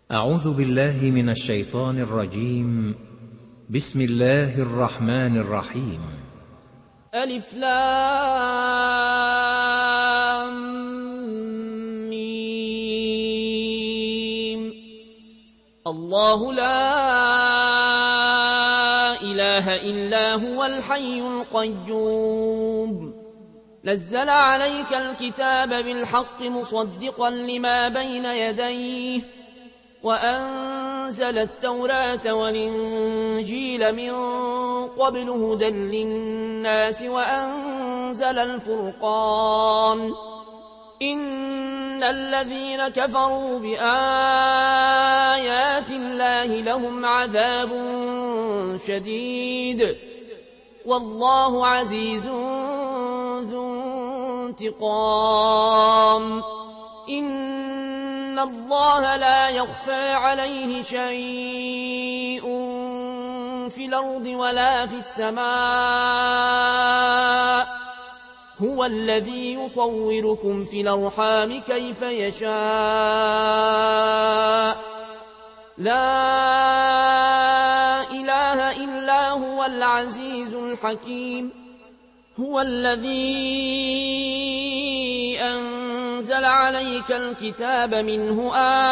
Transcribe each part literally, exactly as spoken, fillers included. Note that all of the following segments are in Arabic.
أعوذ بالله من الشيطان الرجيم. بسم الله الرحمن الرحيم. ألف لام ميم. الله لا إله إلا هو الحي القيوم نزل عليك الكتاب بالحق مصدقا لما بين يديه وأنزل التوراة والإنجيل من قبل هدى للناس وأنزل الفرقان إن الذين كفروا بآيات الله لهم عذاب شديد والله عزيز ذو انتقام. إن الله لا يخفى عليه شيء في الأرض ولا في السماء هو الذي يصوركم في الأرحام كيف يشاء لا إله إلا هو العزيز الحكيم. هو الذي أنزل عليك الكتاب منه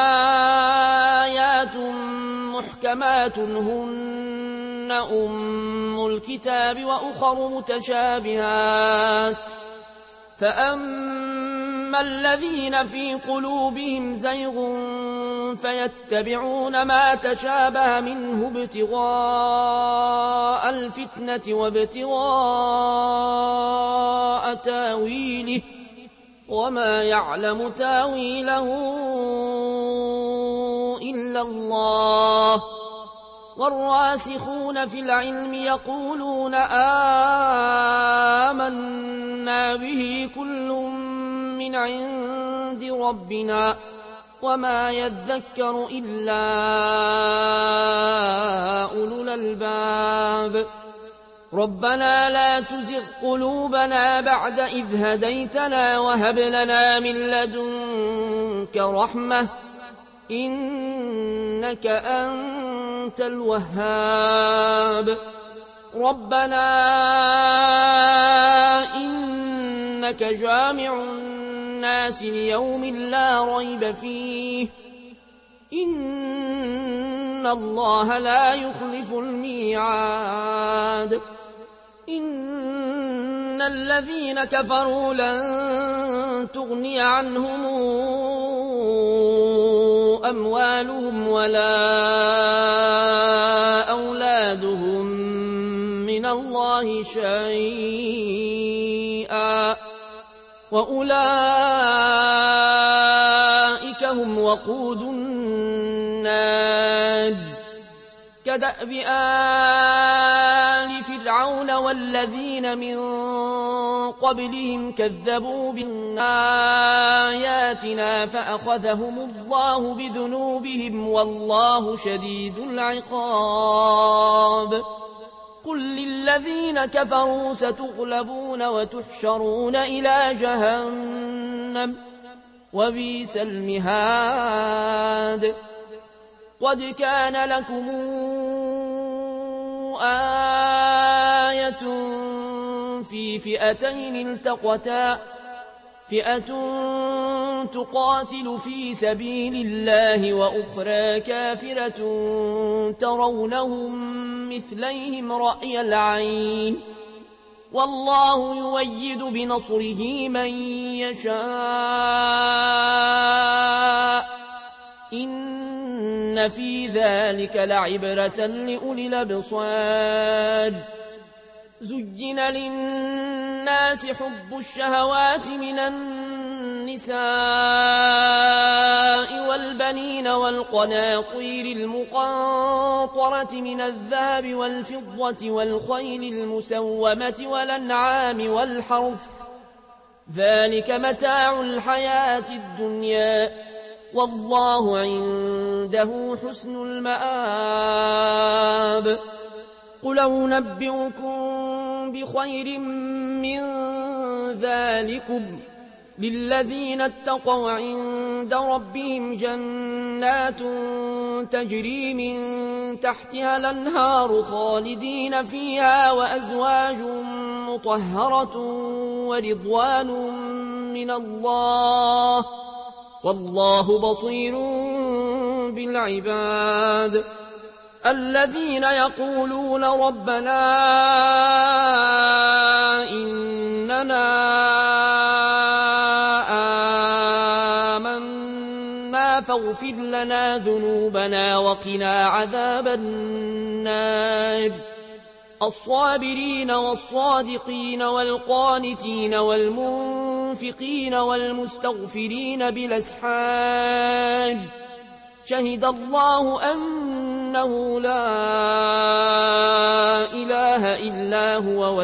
آيات محكمات هن أم الكتاب وأخر متشابهات فأما الذين في قلوبهم زيغ فيتبعون ما تشابه منه ابتغاء الفتنة وابتغاء تاويله وما يعلم تاويله إلا الله والراسخون في العلم يقولون آمنا به كل من عند ربنا وما يذكر إلا أولو الألباب. ربنا لا تزغ قلوبنا بعد إذ هديتنا وهب لنا من لدنك رحمة إنك أنت الوهاب. ربنا إنك جامع الناس ليوم لا ريب فيه إن الله لا يخلف الميعاد. إن الذين كفروا لن تغني عنهم أموالهم ولا أولادهم من الله شيئا وأولئك هم وقود النار كدأب آل فرعون والذين من قبلهم كذبوا بآياتنا فأخذهم الله بذنوبهم والله شديد العقاب. قل للذين كفروا ستغلبون وتحشرون إلى جهنم وبئس المهاد. قد كان لكم آية في فئتين التقتا فئة تقاتل في سبيل الله وأخرى كافرة ترونهم مثليهم رأي العين والله يؤيد بنصره من يشاء إن في ذلك لعبرة لأولي الأبصار. زين للناس حب الشهوات من النساء والبنين والقناطير المقنطرة من الذهب والفضة والخيل المسومة والأنعام والحرث ذلك متاع الحياة الدنيا والله عنده حسن المآب. قل أنبئكم بخير من ذلكم للذين اتقوا عند ربهم جنات تجري من تحتها الأنهار خالدين فيها وأزواج مطهرة ورضوان من الله والله بصير بالعباد الذين يقولون ربنا إننا آمنا فاغفر لنا ذنوبنا وقنا عذاب النار الصابرين والصادقين والقانتين والمنفقين والمستغفرين بالأسحار شهد الله أنه لا إله إلا هو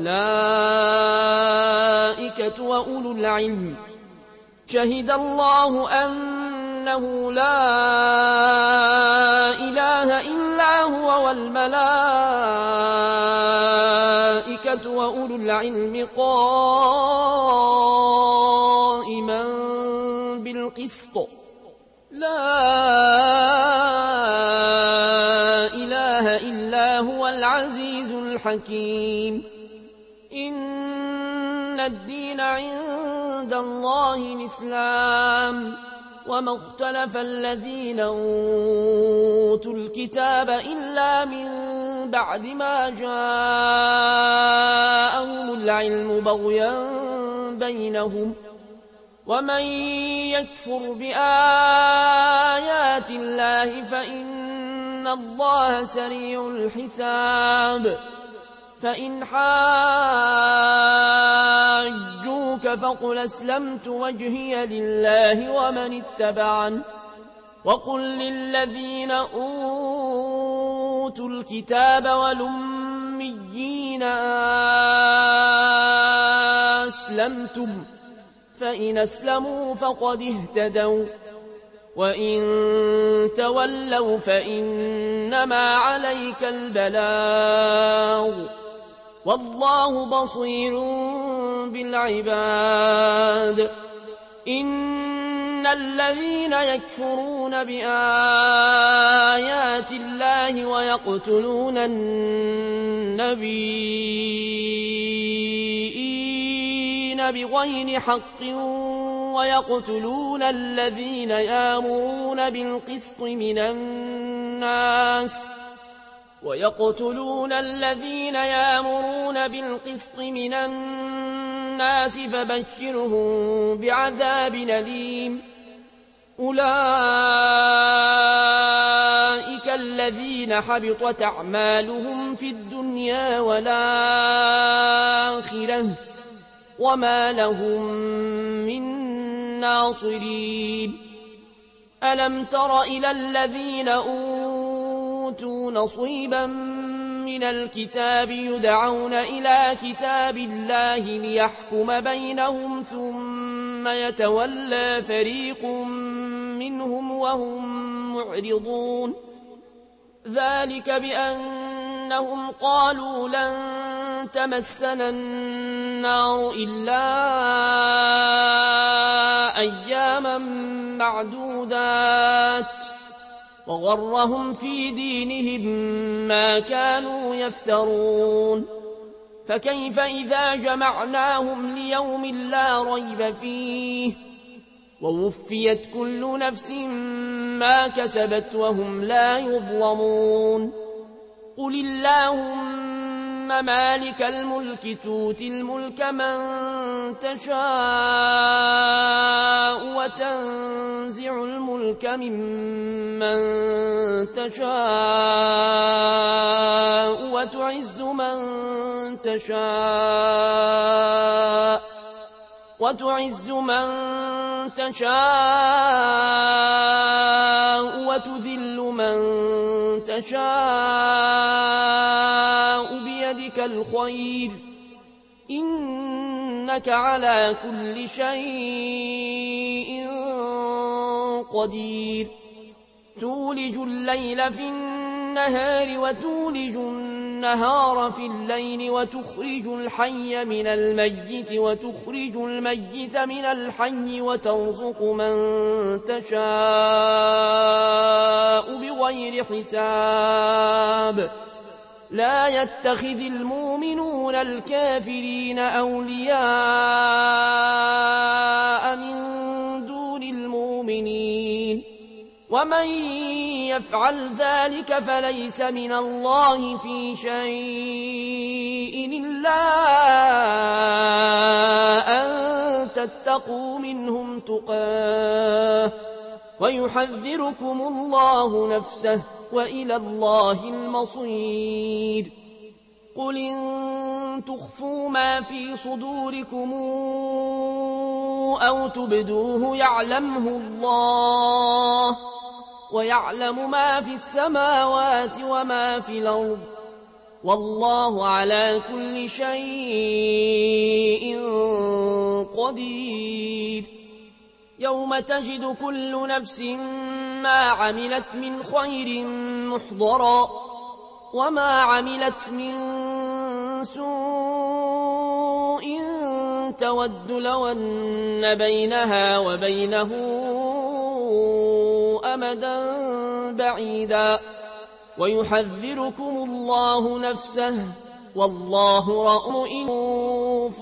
والملائكة وأولو العلم شهد الله أنه لا إله إلا هو والملائكة وأولو العلم قائما بالقسط لا إله إلا هو العزيز الحكيم إن الدين عند الله الإسلام وما اختلف الذين أوتوا الكتاب إلا من بعد ما جاءهم العلم بغيا بينهم ومن يكفر بآيات الله فإن الله سريع الحساب فإن حاجوك فقل أسلمت وجهي لله ومن اتبعن وقل للذين أوتوا الكتاب والأميين أسلمتم فإن أسلموا فقد اهتدوا وإن تولوا فإنما عليك البلاغ والله بصير بالعباد إن الذين يكفرون بآيات الله ويقتلون النبيين بغير حق ويقتلون الذين يأمرون بالقسط من الناس ويقتلون الذين يأمرون بالقسط من الناس فبشرهم بعذاب أليم أولئك الذين حبطت أعمالهم في الدنيا والآخرة وما لهم من ناصرين ألم تر إلى الذين أوتوا نصيبا من الكتاب يدعون إلى كتاب الله ليحكم بينهم ثم يتولى فريق منهم وهم معرضون ذلك بأنهم قالوا لن تمسنا النار إلا أياما معدودات وغرهم في دينهم ما كانوا يفترون فكيف إذا جمعناهم ليوم لا ريب فيه ووفيت كل نفس ما كسبت وهم لا يظلمون قل اللهم مالك الملك تؤتي الملك من تشاء وتنزع الملك ممن تشاء وتعز من تشاء وتعز من تشاء وتذل من تشاء بيدك الخير إنك على كل شيء قدير تولج الليل في النهار وتولج النهار النهار في الليل وتخرج الحي من الميت وتخرج الميت من الحي وترزق من تشاء بغير حساب لا يتخذ المؤمنون الكافرين أولياء من دون المؤمنين ومن يفعل ذلك فليس من الله في شيء إلا أن تتقوا منهم تقاه ويحذركم الله نفسه وإلى الله المصير قل إن تخفوا ما في صدوركم أو تبدوه يعلمه الله ويعلم ما في السماوات وما في الأرض والله على كل شيء قدير يوم تجد كل نفس ما عملت من خير محضرا وما عملت من سوء تود لو أن بينها وبينه أمدا بعيدا ويحذركم الله نفسه والله رؤوف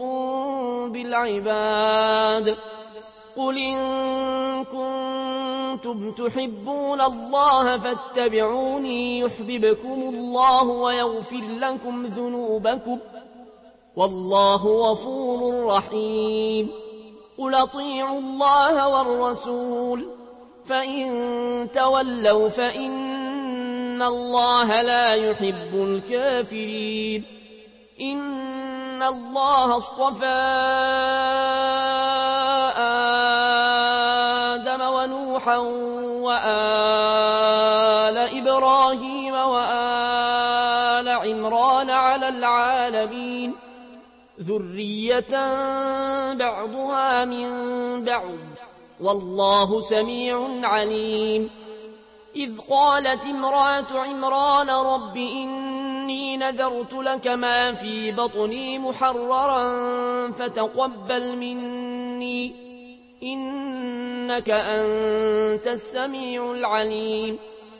بالعباد قل إن كنتم تحبون الله فاتبعوني يحببكم الله ويغفر لكم ذنوبكم والله غفور رحيم قل أطيعوا الله والرسول فإن تولوا فإن الله لا يحب الكافرين إن الله اصطفى آدم ونوحا وآل إبراهيم وآل عمران على العالمين ذرية بعضها من بعض والله سميع عليم إذ قالت امرأة عمران رب إني نذرت لك ما في بطني محررا فتقبل مني إنك أنت السميع العليم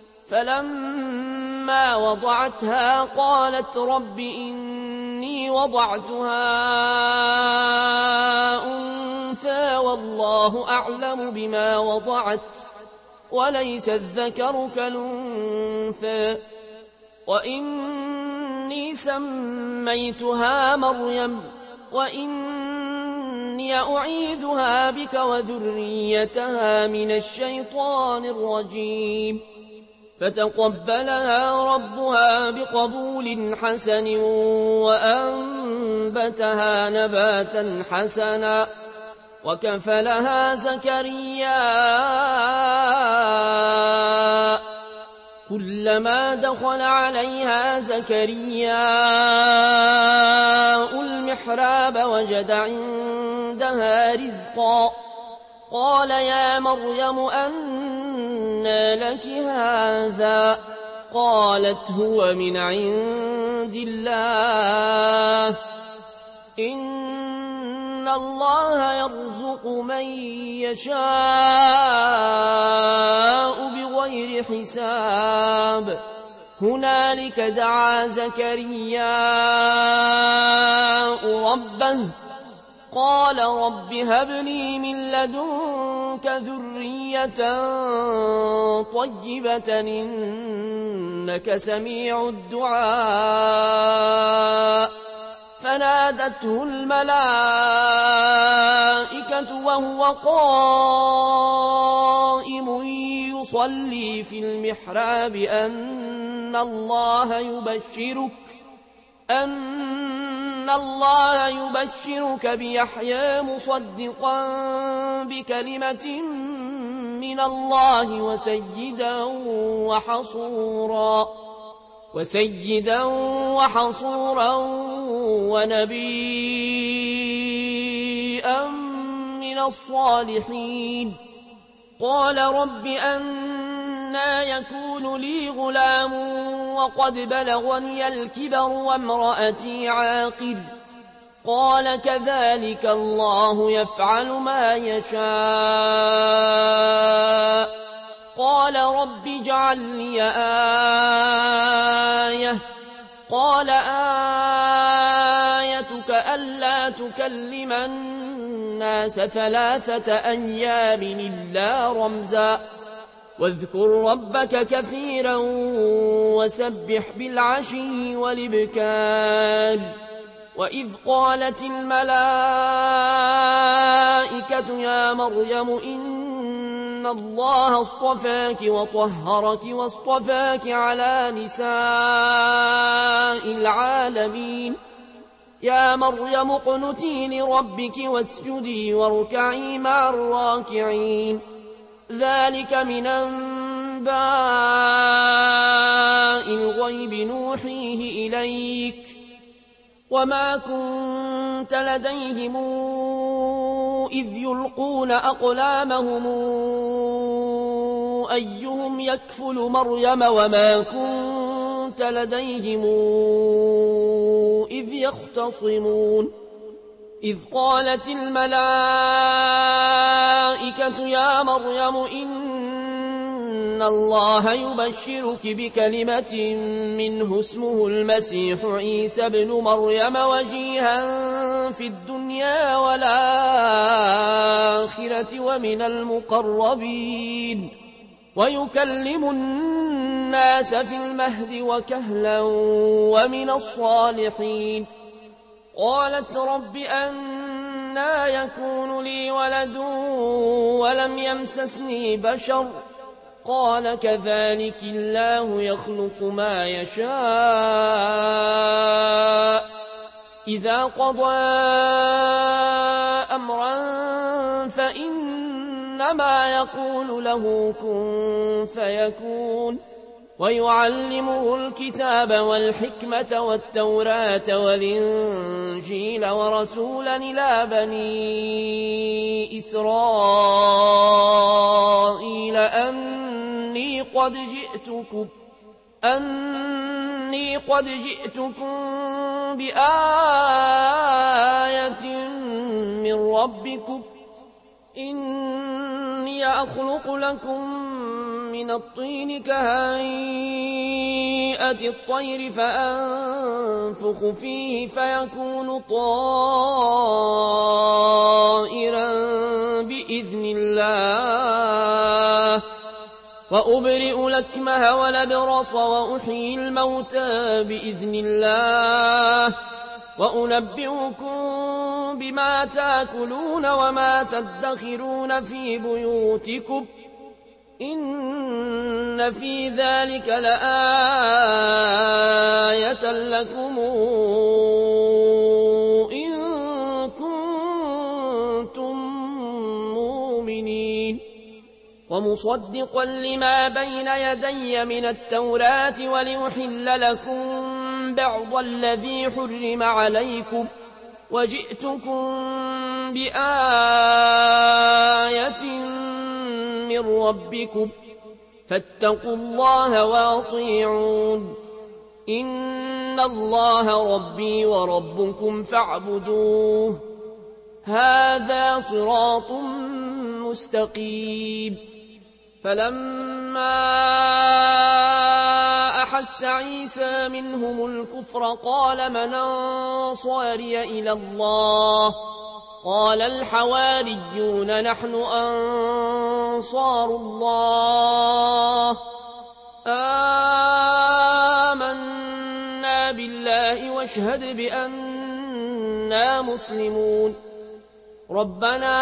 فلما وضعتها قالت رب إني وضعتها أنثى والله أعلم بما وضعت وليس الذكر كالأنثى وإني سميتها مريم وإني أعيذها بك وذريتها من الشيطان الرجيم فتقبلها ربها بقبول حسن وأنبتها نباتا حسنا وكفلها زكريا كلما دخل عليها زكريا المحراب وجد عندها رزقا قال يا مريم أنى لك هذا قالت هو من عند الله إن الله يرزق من يشاء بغير حساب هنالك دعا زكريا ربه قال رب هب لي من لدنك ذرية طيبة إنك سميع الدعاء فنادته الملائكة وهو قائم يصلي في المحراب أن الله يبشرك أن الله يبشرك بيحيى مصدقا بكلمة من الله وسيدا وحصورا وسيدا وحصورا ونبيا من الصالحين قال رب أن أنى يكون لي غلام وقد بلغني الكبر وامرأتي عاقر قال كذلك الله يفعل ما يشاء قال رب اجعل لي آية قال آيتك ألا تكلم الناس ثلاثة أيام إلا رمزا واذكر ربك كثيرا وسبح بالعشي والإبكار وإذ قالت الملائكة يا مريم إن الله اصطفاك وطهرك واصطفاك على نساء العالمين يا مريم اقنتي لربك واسجدي واركعي مع الراكعين ذلك من أنباء الغيب نوحيه إليك وما كنت لديهم إذ يلقون أقلامهم أيهم يكفل مريم وما كنت لديهم إذ يختصمون إذ قالت الملائكة يا مريم إن الله يبشرك بكلمة منه اسمه المسيح عيسى بن مريم وجيها في الدنيا والآخرة ومن المقربين ويكلم الناس في المهد وكهلا ومن الصالحين قالت رب أنى يكون لي ولد ولم يمسسني بشر قال كذلك الله يخلق ما يشاء إذا قضى أمرا فإنما يقول له كن فيكون ويعلمه الكتاب والحكمة والتوراة والإنجيل ورسولا إلى بني إسرائيل أني قد جئتكم أني قد جئتكم بآية من ربكم إني أخلق لكم من الطين كهيئة الطير فأنفخ فيه فيكون طائرا بإذن الله وأبرئ الأكمه والأبرص وأحيي الموتى بإذن الله وأنبئكم بما تأكلون وما تدخرون في بيوتكم إن في ذلك لآية لكم إن كنتم مؤمنين ومصدقا لما بين يدي من التوراة ولأحل لكم بعض الذي حرم عليكم وجئتكم بآية من ربكم فاتقوا الله وأطيعون إن الله ربي وربكم فاعبدوه هذا صراط مستقيم فلما أحس عيسى منهم الكفر قال من أنصاري إلى الله قال الحواريون نحن أنصار الله آمنا بالله واشهد بأننا مسلمون ربنا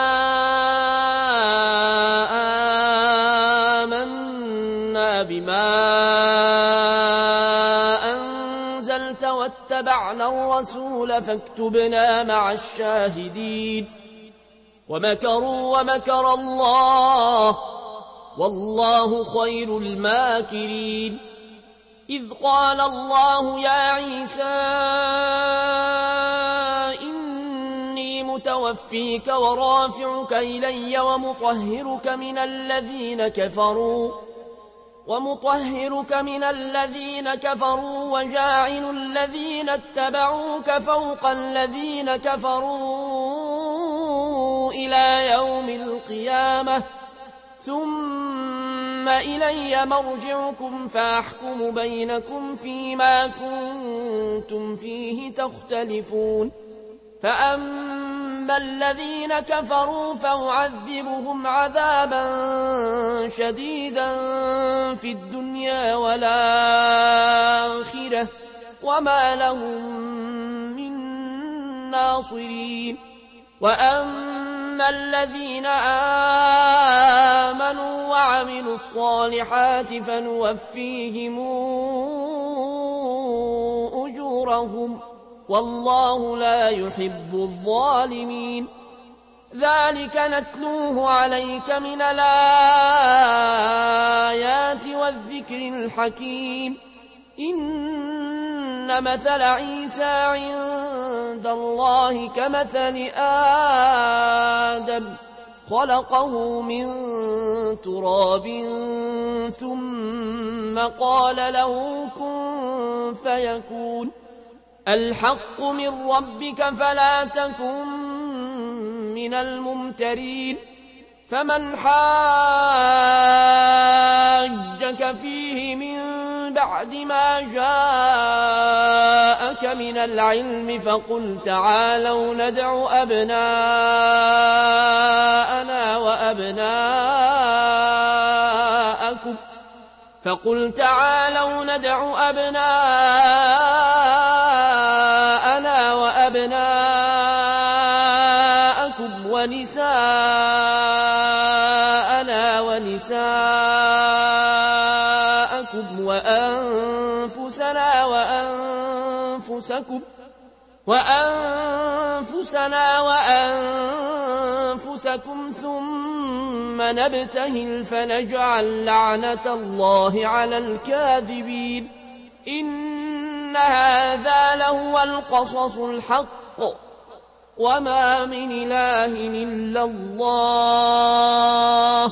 آمنا بما أنزلت واتبعنا الرسول فاكتبنا مع الشاهدين ومكروا ومكر الله والله خير الماكرين إذ قال الله يا عيسى إني متوفيك ورافعك إلي ومطهرك من الذين كفروا ومطهرك من الذين كفروا وجاعل الذين اتبعوك فوق الذين كفروا إلى يوم القيامة ثم إلي مرجعكم فأحكم بينكم فيما كنتم فيه تختلفون فأما الذين كفروا فأعذبهم عذابا شديدا في الدنيا والآخرة وما لهم من ناصرين وأما الذين آمنوا وعملوا الصالحات فنوفيهم أجورهم والله لا يحب الظالمين ذلك نتلوه عليك من الآيات والذكر الحكيم إن مثل عيسى عند الله كمثل آدم خلقه من تراب ثم قال له كن فيكون الحق من ربك فلا تكن من الممترين فمن حاجك فيه من بعد ما جاءك من العلم فقل تعالوا ندع أبناءنا وأبناءكم فقل تعالوا ندع أبناءنا وأبناءكم ونساءنا ونساءكم وأنفسنا وأنفسكم وأنفسنا وأنفسكم ثم نبتهل فنجعل لعنة الله على الكاذبين إن هذا لهو القصص الحق وما من إله إلا الله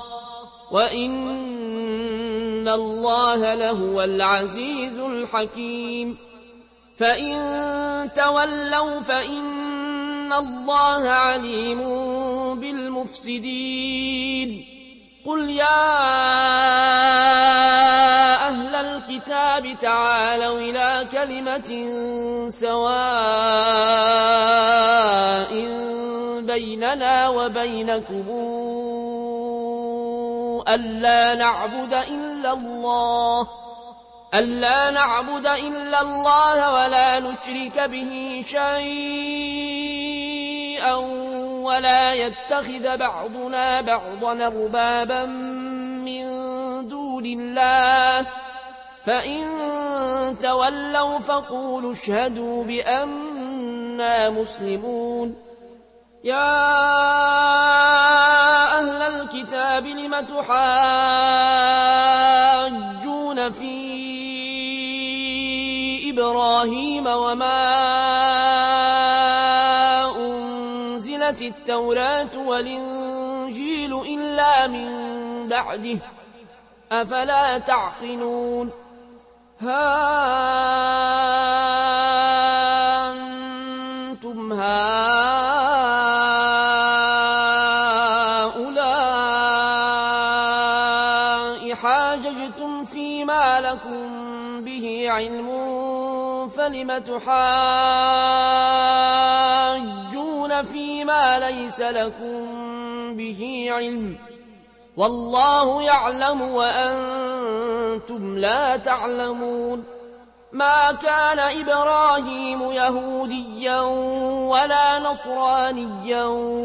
وإن الله لهو العزيز الحكيم فإن تولوا فإن الله عليم بالمفسدين قل يا أهل الكتاب تعالوا إلى كلمة سواء بيننا وبينكم ألا نعبد إلا الله ألا نعبد إلا الله ولا نشرك به شيئا ولا يتخذ بعضنا بعضا أربابا من دون الله فإن تولوا فقولوا اشهدوا بأننا مسلمون يا أهل الكتاب لم تحاجون في إبراهيم وما أنزلت التوراة والإنجيل إلا من بعده أفلا تعقلون ها أنتم هؤلاء حاججتم فيما لكم به علم فلم تحاجون فيما ليس لكم به علم والله يعلم وأنتم لا تعلمون ما كان إبراهيم يهوديا ولا نصرانيا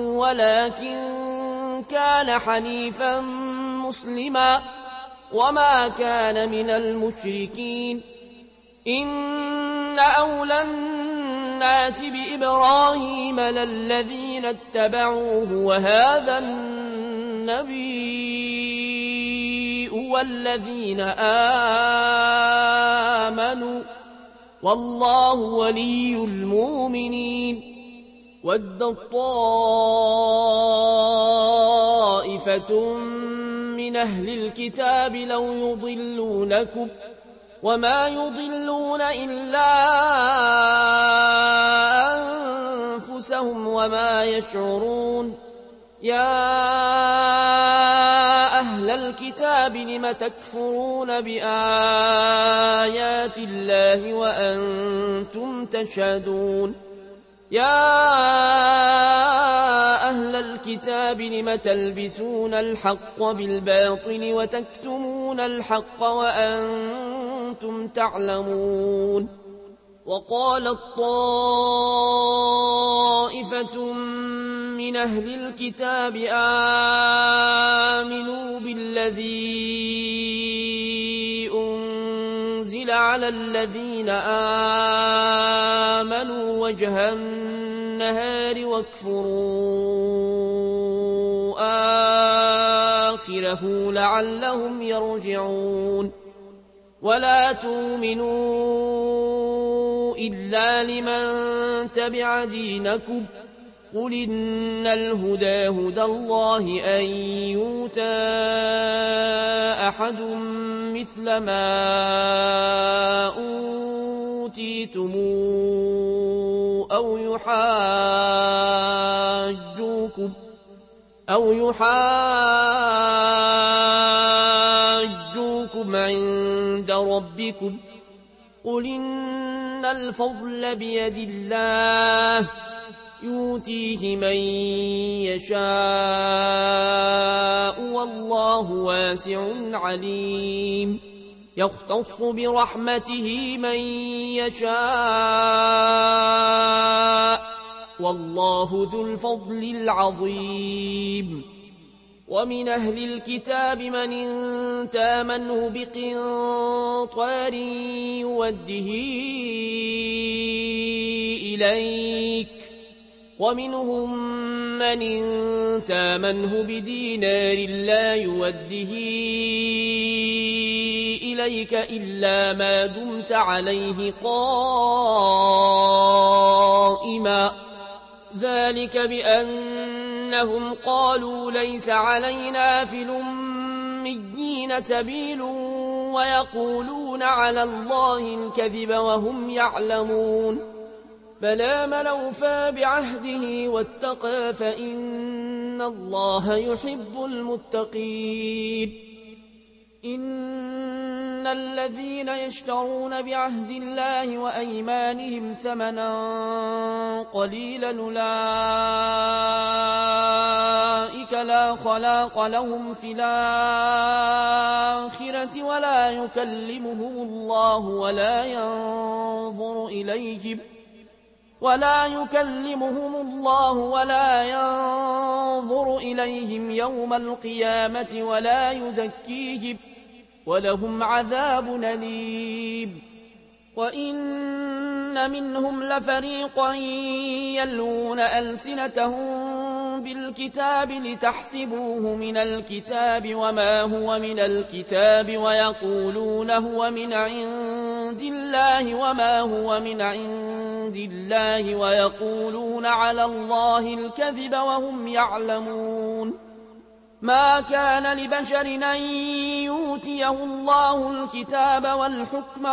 ولكن كان حنيفا مسلما وما كان من المشركين إن أولى الناس بإبراهيم للذين اتبعوه وهذا النبي والذين آمنوا والله ولي المؤمنين ود طائفة من أهل الكتاب لو يضلونكم وما يضلون إلا أنفسهم وما يشعرون. يا أهل الكتاب لم تكفرون بآيات الله وأنتم تشهدون. يا أهل الكتاب لم تلبسون الحق بالباطل وتكتمون الحق وأنتم تعلمون. وقالت طائفة من أهل الكتاب آمنوا بالذي أنزل على الذين آمنوا وجه النهار واكفروا آخره لعلهم يرجعون. ولا تؤمنوا إلا لمن تبع دينكم قل إن الهدى هدى الله أن يؤتى أحد مثل ما أوتيتم أو يحاجوكم أو يحاجوكم عند ربكم قل إن الفضل بيد الله يؤتيه من يشاء والله واسع عليم. يختص برحمته من يشاء والله ذو الفضل العظيم. ومن أهل الكتاب من إن تامنه بقنطار يوده إليك ومنهم من إن تامنه بدينار لا يوده إليك إلا ما دمت عليه قائما ذلك بأنهم قالوا ليس علينا في الأميين سبيل ويقولون على الله الكذب وهم يعلمون. بلى من أوفى بعهده واتقى فإن الله يحب المتقين. إن الذين يشترون بعهد الله وأيمانهم ثمنا قليلا أولئك لا خلاق لهم في الآخرة ولا يكلمهم الله ولا ينظر إليهم ولا يكلمهم الله ولا ينظر إليهم يوم القيامة ولا يزكيهم ولهم عذاب أليم. وإن منهم لفريقا يلون ألسنتهم بالكتاب لتحسبوه من الكتاب وما هو من الكتاب ويقولون هو من عند الله وما هو من عند الله ويقولون على الله الكذب وهم يعلمون. ما كان لبشر أن يؤتيه الله الكتاب والحكم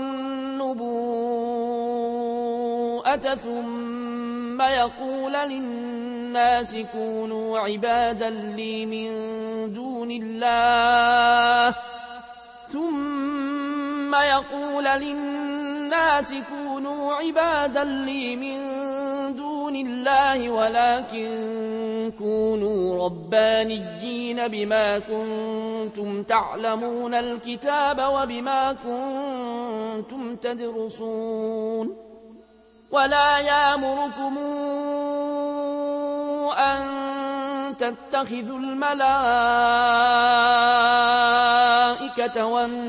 والنبوءة ثم يقول للناس كونوا عبادا لي من دون الله ثم يقول للناس كونوا عبادا لي من دون الله ولكن كونوا ربانيين بما كنتم تعلمون الكتاب وبما كنتم تدرسون. ولا يأمركم أن تتخذوا الملائكة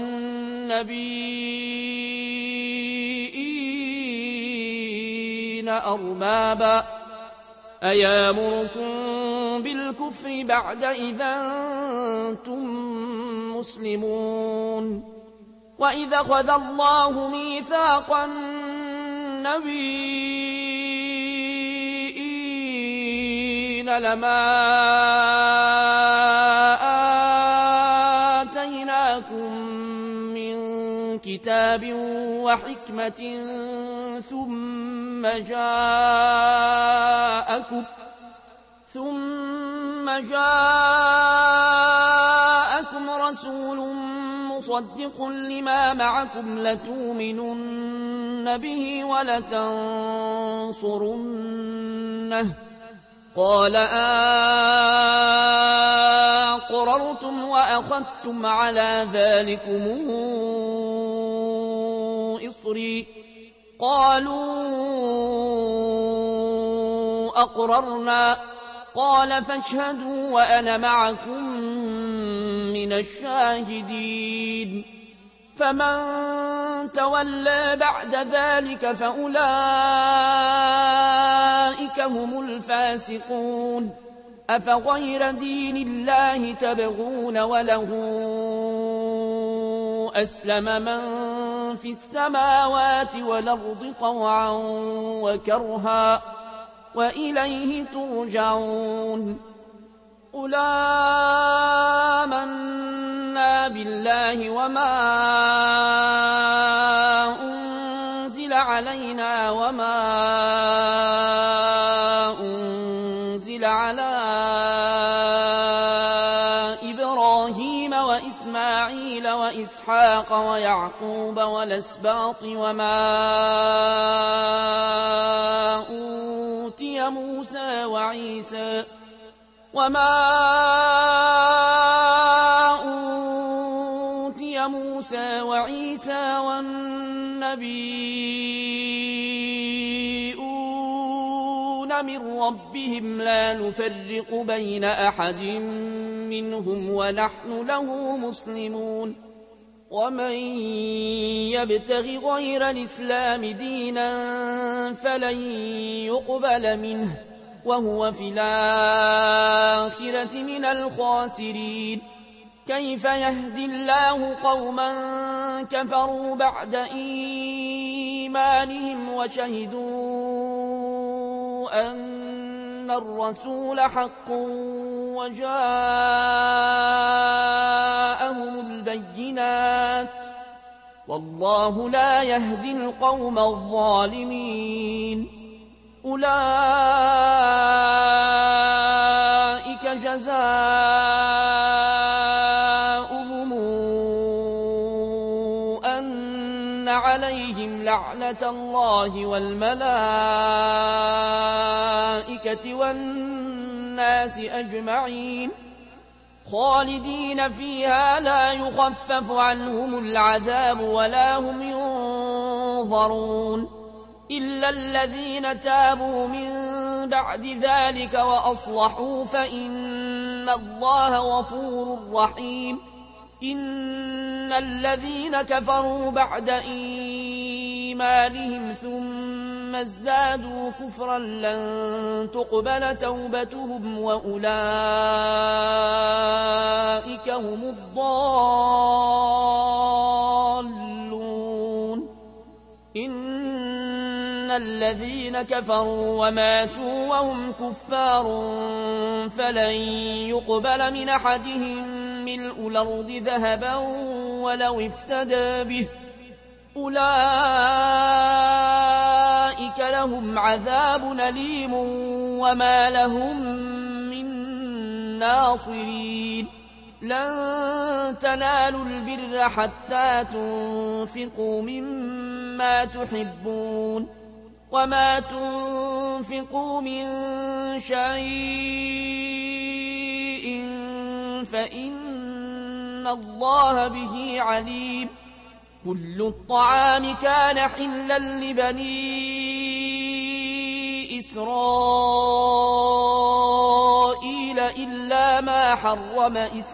والنبيين أربابا أيامركم بالكفر بعد إذا أنتم مسلمون. وإذا أخذ الله ميثاق النبيين لما كتاب وحكمة ثم جاءكم ثم جاءكم رسول مصدق لما معكم لتؤمنن به ولتنصرنه قال أقررتم وأخذتم على ذلكم إصري قالوا أقررنا قال فاشهدوا وأنا معكم من الشاهدين فمن تولى بعد ذلك فأولئك هم الفاسقون أفغير دين الله تبغون وله أسلم من في السماوات والأرض طوعا وكرها وإليه ترجعون قل آمنا بالله وما أنزل علينا وما أنزل على إبراهيم وإسماعيل وإسحاق ويعقوب والأسباط وما أوتي موسى وعيسى وما أوتي موسى وعيسى والنبيون من ربهم لا نفرق بين أحد منهم ونحن له مسلمون ومن يبتغ غير الإسلام دينا فلن يقبل منه وهو في الآخرة من الخاسرين كيف يهدي الله قوما كفروا بعد إيمانهم وشهدوا أن الرسول حق وجاءهم البينات والله لا يهدي القوم الظالمين أولئك جزاؤهم أن عليهم لعنة الله والملائكة والناس أجمعين خالدين فيها لا يخفف عنهم العذاب ولا هم ينظرون إلا الذين تابوا من بعد ذلك وأصلحوا فإن الله غفور رحيم إن الذين كفروا بعد إيمانهم ثم ازدادوا كفرا لن تقبل توبتهم وأولئك هم الضالون إن الذين كفروا وماتوا وهم كفار فلن يقبل من أحدهم ملء الأرض ذهبا ولو افتدى به أولئك لهم عذاب أليم وما لهم من ناصرين لن تنالوا البر حتى تنفقوا مما تحبون وما تنفقوا من شيء فإن الله به عليم كل الطعام كان حلا لبني إسرائيل إلا ما حرم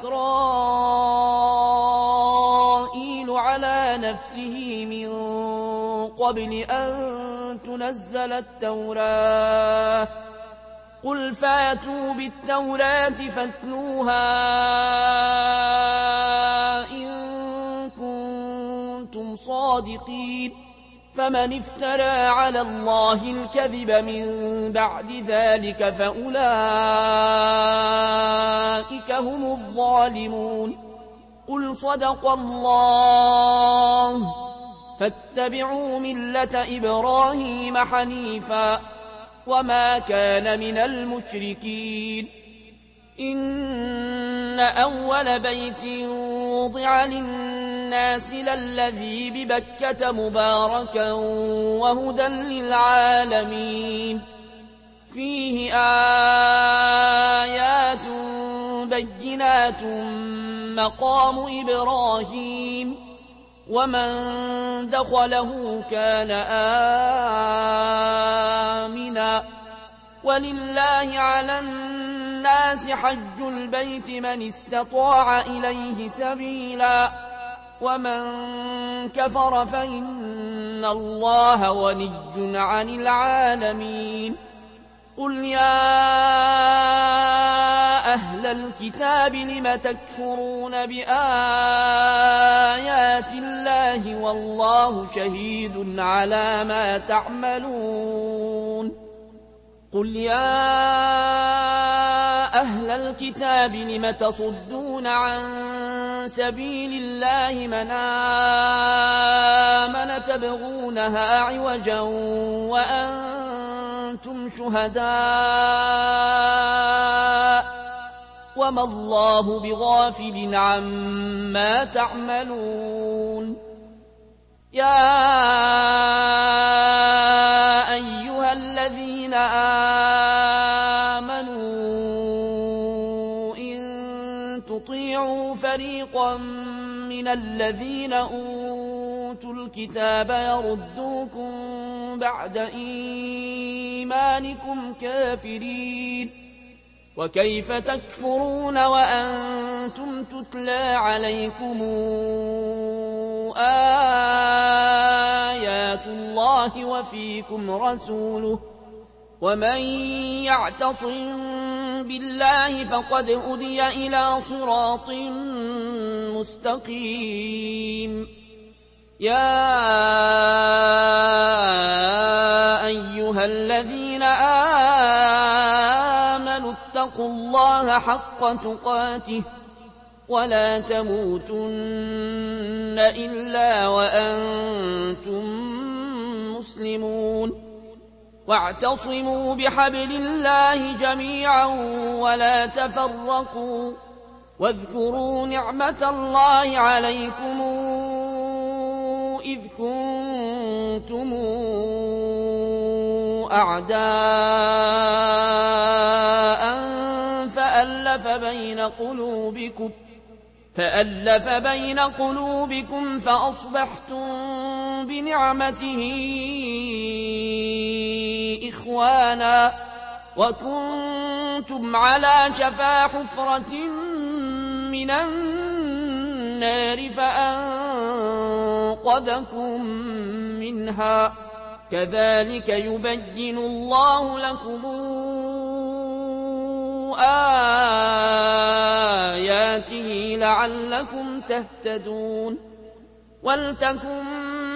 إسرائيل على نفسه من قبل أن تنزل التوراة قل فاتوا بالتوراة فاتلوها إن كنتم صادقين فمن افترى على الله الكذب من بعد ذلك فأولئك هم الظالمون قل صدق الله فاتبعوا ملة إبراهيم حنيفا وما كان من المشركين. إن أول بيت وضع للناس للذي ببكة مباركا وهدى للعالمين فيه آيات بينات مقام إبراهيم ومن دخله كان آمنا ولله على الناس حج البيت من استطاع إليه سبيلا ومن كفر فإن الله غني عن العالمين. قل يا أهل الكتاب لم تكفرون بآيات الله والله شهيد على ما تعملون. قل يا أهل الكتاب لم تصدون عن سبيل الله من آمن تبغونها عوجا وأنتم شهداء وما الله بغافل عما تعملون. يا أيها الذين آمنوا إن تطيعوا فريقا من الذين أوتوا الكتاب يردوكم بعد إيمانكم كافرين وكيف تكفرون وأنتم تتلى عليكم آيات الله وفيكم رسوله ومن يعتصم بالله فقد هدي إلى صراط مستقيم. يا أيها الذين آمنوا اتقوا الله حق تقاته ولا تموتن إلا وأنتم مسلمون. واعتصموا بحبل الله جميعا ولا تفرقوا واذكروا نعمة الله عليكم إذ كنتم أعداء فألف بين قلوبكم فألف بين قلوبكم فأصبحتم بنعمته إخوانا وكنتم على شفا حفرة من النار فأنقذكم منها كذلك يبين الله لكم آياته لعلكم تهتدون. ولتكن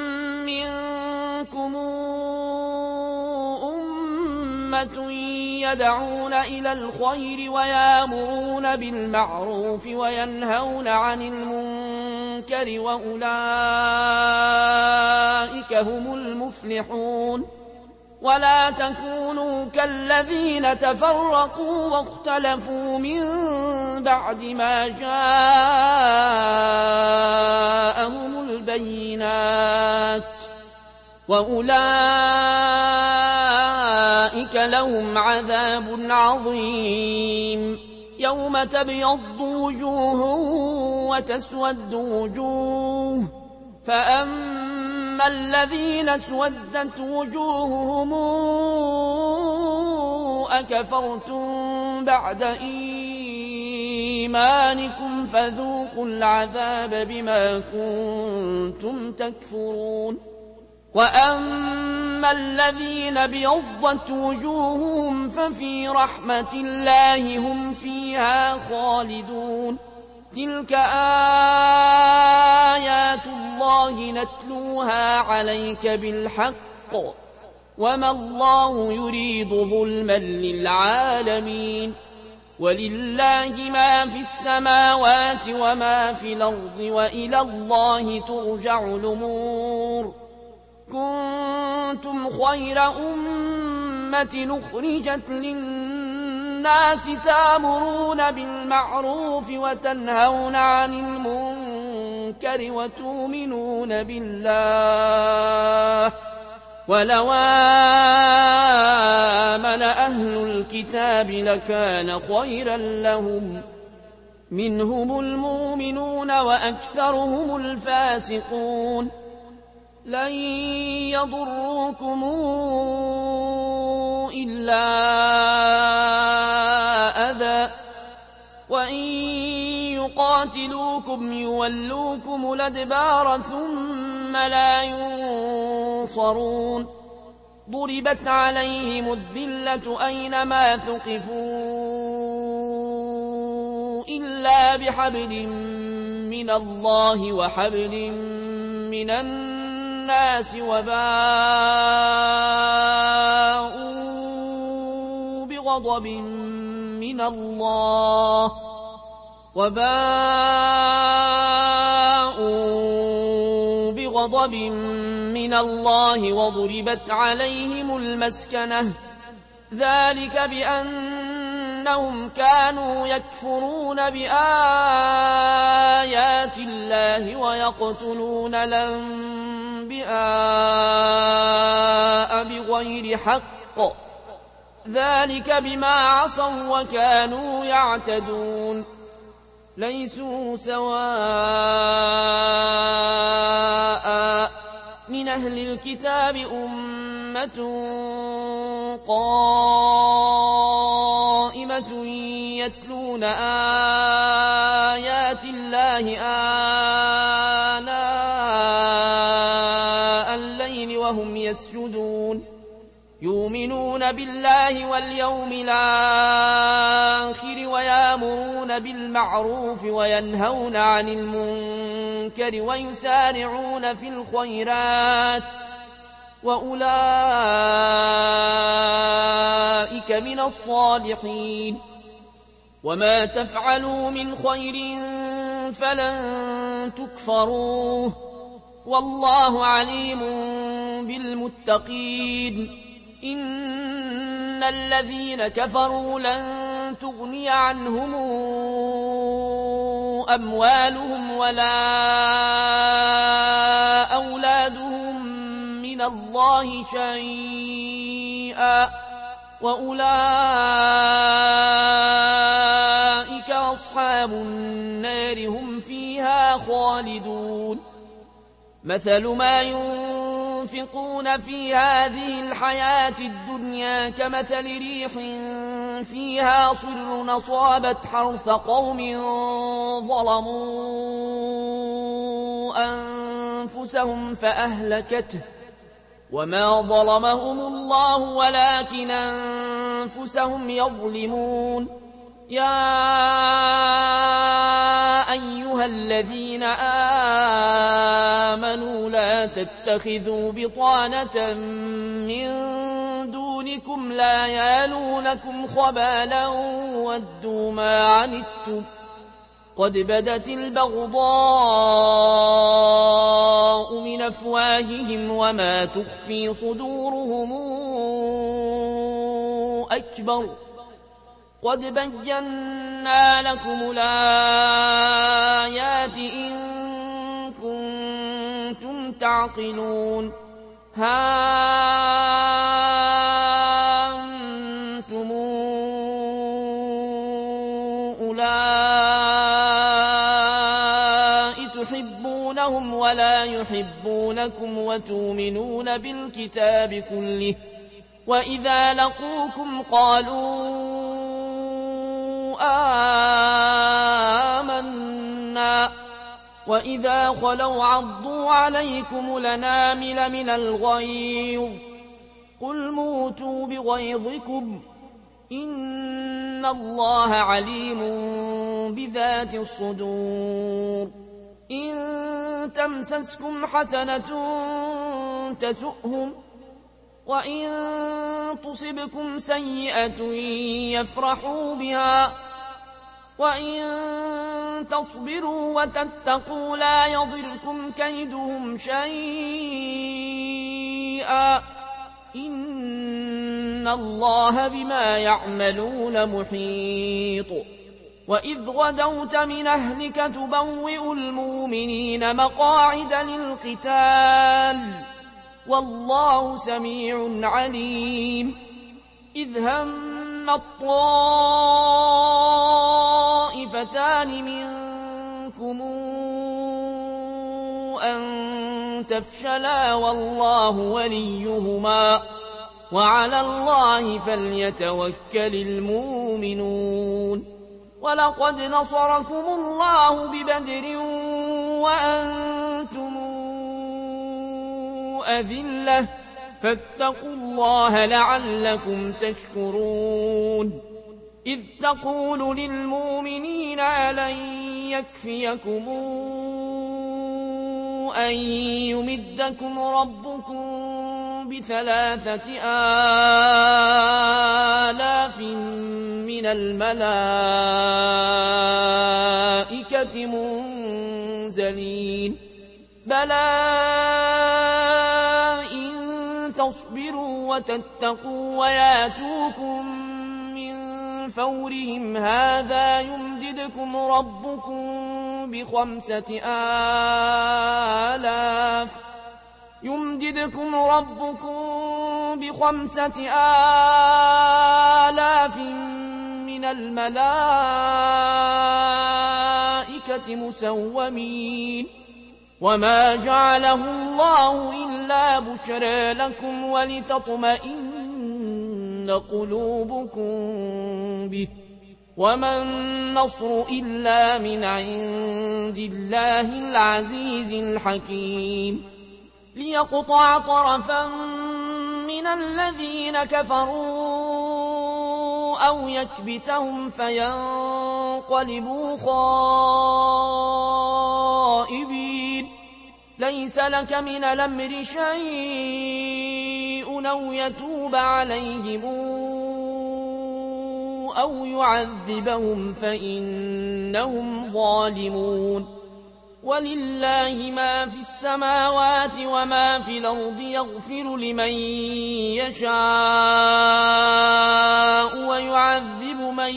منكم أمة يدعون إلى الخير ويامرون بالمعروف وينهون عن المنكر وأولئك هم المفلحون. ولا تكونوا كالذين تفرقوا واختلفوا من بعد ما جاءهم البينات وأولئك لهم عذاب عظيم. يوم تبيض وجوه وتسود وجوه فأما الذين اسودت وجوههم أكفرتم بعد إيمانكم فذوقوا العذاب بما كنتم تكفرون. وأما الذين ابيضت وجوههم ففي رحمة الله هم فيها خالدون. تلك آيات الله نتلوها عليك بالحق وما الله يريد ظلما للعالمين. ولله ما في السماوات وما في الأرض وإلى الله ترجع الأمور. كنتم خير أمة أخرجت للناس تأمرون بالمعروف وتنهون عن المنكر وتؤمنون بالله ولو آمن أهل الكتاب لكان خيرا لهم منهم المؤمنون وأكثرهم الفاسقون. لن يضروكم إلا أذى وإن يقاتلوكم يولوكم الأدبار ثم لا ينصرون. ضربت عليهم الذلة أينما ثقفوا إلا بحبل من الله وحبل من الناس وباءوا بغضب من الله وباءوا بغضب من الله وضربت عليهم المسكنة ذلك بأنهم كانوا يكفرون بآيات الله ويقتلون الأنبياء بغير حق ذلك بما عصوا وكانوا يعتدون. ليسوا سواء من أهل الكتاب أمة قائمة يتلون آيات الله آناء الليل وهم يسجدون يؤمنون بالله واليوم الآخر ويأمرون بالمعروف وينهون عن المنكر ويسارعون في الخيرات وأولئك من الصالحين. وما تفعلوا من خير فلن تكفروه والله عليم بالمتقين. إن الذين كفروا لن تغني عنهم أموالهم ولا أولادهم من الله شيئا وأولئك أصحاب النار هم فيها خالدون. مثل ما ينفقون في هذه الحياة الدنيا كمثل ريح فيها صر أصابت حرث قوم ظلموا أنفسهم فأهلكته وما ظلمهم الله ولكن أنفسهم يظلمون. يا أيها الذين آمنوا لا تتخذوا بطانة من دونكم لا يالونكم خبالا ودوا ما عنتم قد بدت البغضاء من أفواههم وما تخفي صدورهم أكبر قد بينا لكم الآيات إن كنتم تعقلون. ها أنتم أولئك تحبونهم ولا يحبونكم وتؤمنون بالكتاب كله وإذا لقوكم قالوا آمنا وإذا خلوا عضوا عليكم الأنامل من الغيظ قل موتوا بغيظكم إن الله عليم بذات الصدور. إن تمسسكم حسنة تسؤهم وإن تصبكم سيئة يفرحوا بها وإن تصبروا وتتقوا لا يضركم كيدهم شيئا إن الله بما يعملون محيط وإذ غدوت من أهلك تبوئ المؤمنين مقاعد للقتال والله سميع عليم إذ هم الطائفتان منكم أن تفشلا والله وليهما وعلى الله فليتوكل المؤمنون ولقد نصركم الله ببدر وأنتم أذلة فاتقوا الله لعلكم تشكرون إذ تقول للمؤمنين ألن يكفيكم أن يمدكم ربكم بثلاثة آلاف من الملائكة منزلين بلى إن تصبروا وتتقوا وياتوكم من فورهم هذا يمددكم ربكم بخمسة آلاف يمددكم ربكم بخمسة آلاف من الملائكة مسومين وما جعله الله إلا بشرى لكم ولتطمئن قلوبكم به وما النصر إلا من عند الله العزيز الحكيم ليقطع طرفا من الذين كفروا أو يكبتهم فينقلبوا خائبين ليس لك من الأمر شيء أو يتوب عليهم أو يعذبهم فإنهم ظالمون ولله ما في السماوات وما في الأرض يغفر لمن يشاء ويعذب من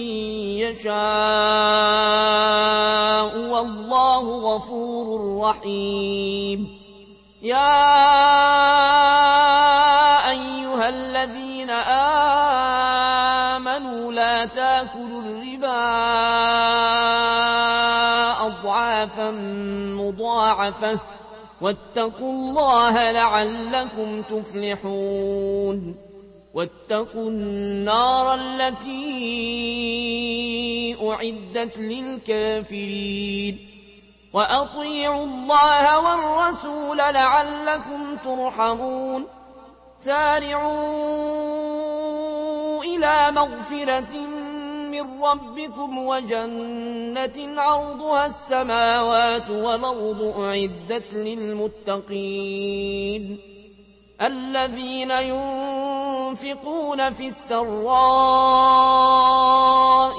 يشاء والله غفور رحيم يا أيها الذين آمنوا لا تأكلوا الربا أضعافا مضاعفة واتقوا الله لعلكم تفلحون واتقوا النار التي أعدت للكافرين وأطيعوا الله والرسول لعلكم ترحمون سارعوا إلى مغفرة من ربكم وجنة عرضها السماوات والأرض أعدت للمتقين الذين ينفقون في السراء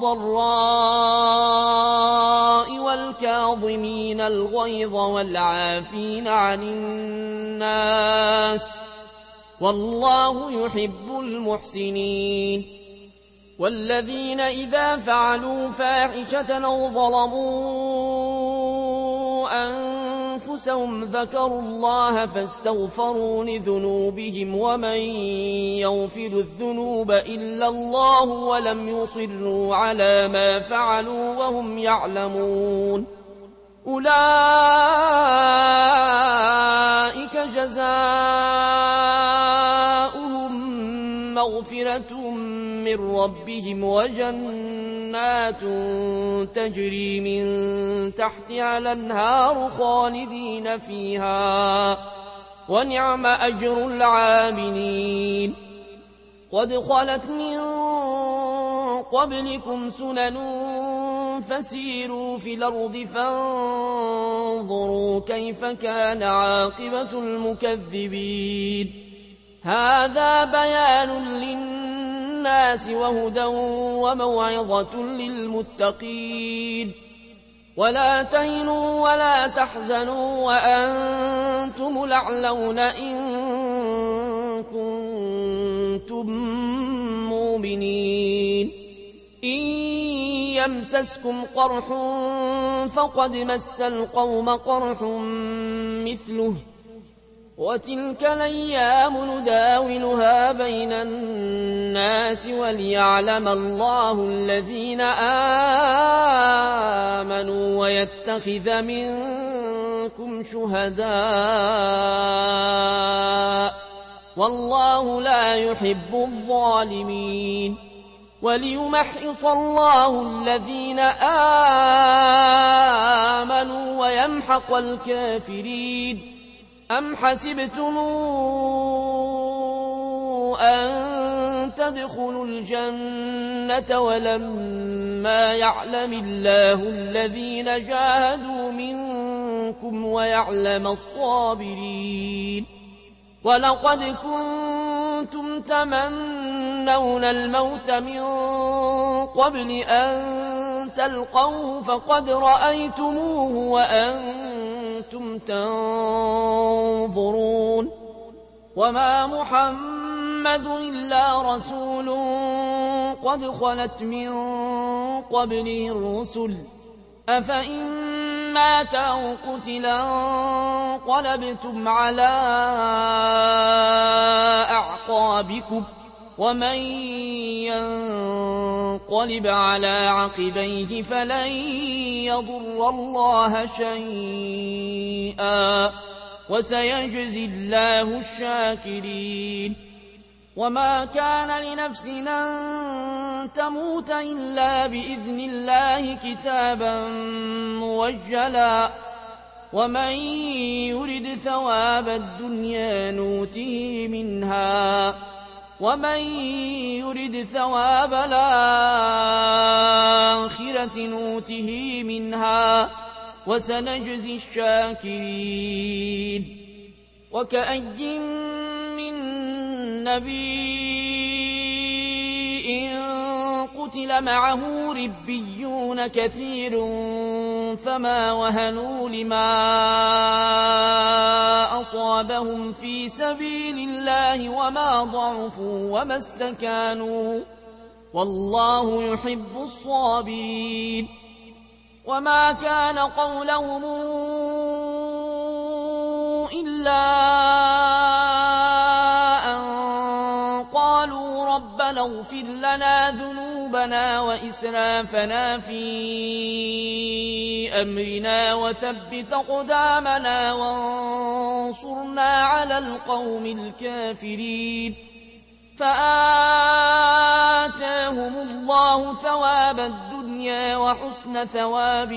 والضراء والكاظمين الغيظ والعافين عن الناس والله يحب المحسنين والذين إذا فعلوا فاحشة أو ظلموا أنفسهم ذكروا الله فاستغفروا لذنوبهم ومن يغفر الذنوب إلا الله ولم يصروا على ما فعلوا وهم يعلمون أولئك جزاؤهم مغفرة من ربهم وجنات تجري من تحتها الأنهار خالدين فيها ونعم أجر العاملين قد خلت من قبلكم سنن فسيروا في الأرض فانظروا كيف كان عاقبة المكذبين هذا بيان للناس للناس وهدى وموعظة للمتقين. ولا تهنوا ولا تحزنوا وأنتم الأعلون إن كنتم مؤمنين. إن يمسسكم قرح فقد مس القوم قرح مثله وتلك الأيام نداولها بين الناس وليعلم الله الذين آمنوا ويتخذ منكم شهداء والله لا يحب الظالمين. وليمحص الله الذين آمنوا ويمحق الكافرين. أم حسبتم أن تدخلوا الجنة ولما يعلم الله الذين جاهدوا منكم ويعلم الصابرين. ولقد كنتم تمنون الموت من قبل أن تلقوه فقد رأيتموه وأنتم تنظرون. وما محمد إلا رسول قد خلت من قبله الرسل أفإن مات أو قتلا انقلبتم على أعقابكم ومن ينقلب على عقبيه فلن يضر الله شيئا وسيجزي الله الشاكرين. وما كان لنفس أن تموت إلا بإذن الله كتابا موجلا ومن يرد ثواب الدنيا نوته منها ومن يرد ثواب الآخرة نوته منها وسنجزي الشاكرين. وكأي من نبي قتل معه ربيون كثير فما وهنوا لما أصابهم في سبيل الله وما ضعفوا وما استكانوا والله يحب الصابرين. وما كان قولهم إلا ربنا اغفر لنا ذنوبنا وإسرافنا في أمرنا وثبت أقدامنا وانصرنا على القوم الكافرين. فآتاهم الله ثواب الدنيا وحسن ثواب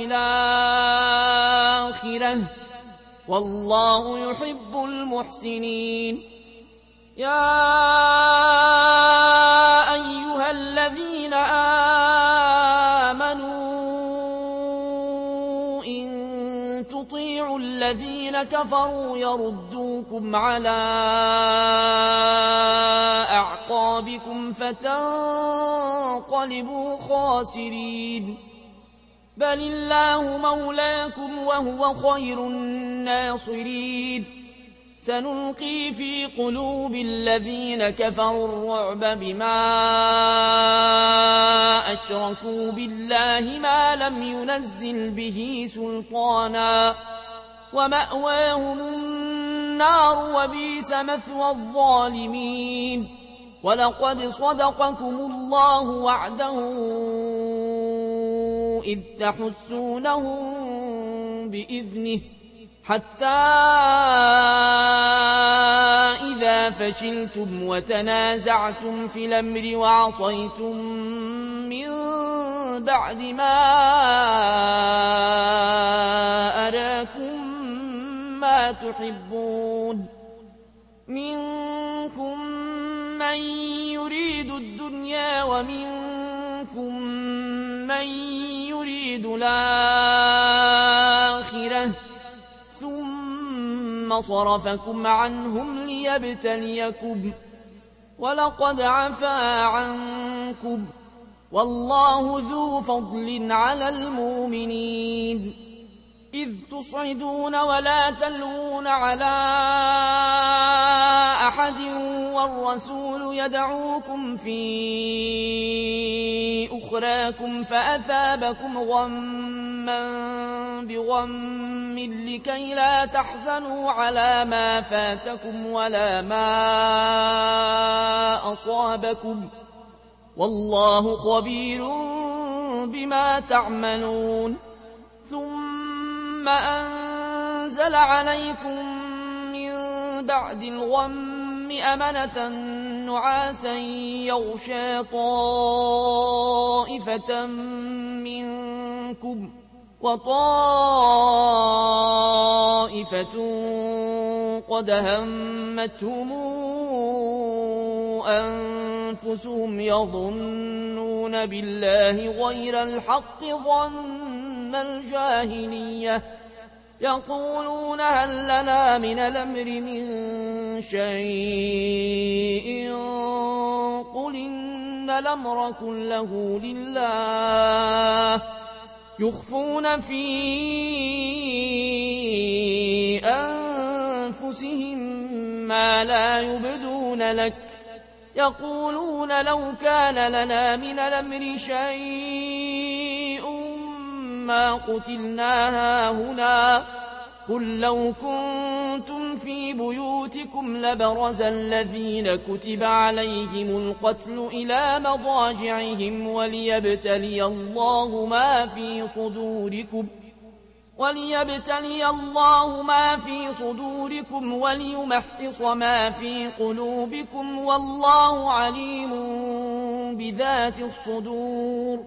الآخرة والله يحب المحسنين. يا أيها الذين آمنوا إن تطيعوا الذين كفروا يردوكم على أعقابكم فتنقلبوا خاسرين. بل الله مولاكم وهو خير الناصرين. سنلقي في قلوب الذين كفروا الرعب بما أشركوا بالله ما لم ينزل به سلطانا ومأواهم النار وبئس مثوى الظالمين. ولقد صدقكم الله وعده إذ تحسونهم بإذنه حتى إذا فشلتم وتنازعتم في الأمر وعصيتم من بعد ما أراكم ما تحبون منكم من يريد الدنيا ومنكم من يريد الآخرة ثم صرفكم عنهم ليبتليكم ولقد عفا عنكم والله ذو فضل على المؤمنين إذ تصعدون ولا تلوون على أحد والرسول يدعوكم في أخراكم فأثابكم غما بغم لكي لا تحزنوا على ما فاتكم ولا ما أصابكم والله خبير بما تعملون ثم أنزل عليكم من بعد الغم أمنة نعاسا يغشى طائفة منكم وطائفة قد همتهم أنفسهم يظنون بالله غير الحق ظن الجاهلية يقولون هل لنا من الأمر من شيء قل إن الأمر كله لله يخفون في أنفسهم ما لا يبدون لك يقولون لو كان لنا من الأمر شيء ما قتلنا هاهنا قل لو كنتم في بيوتكم لبرز الذين كتب عليهم القتل إلى مضاجعهم وليبتلي الله ما في صدوركم وليبتلي الله ما في صدوركم وليمحص ما في قلوبكم والله عليم بذات الصدور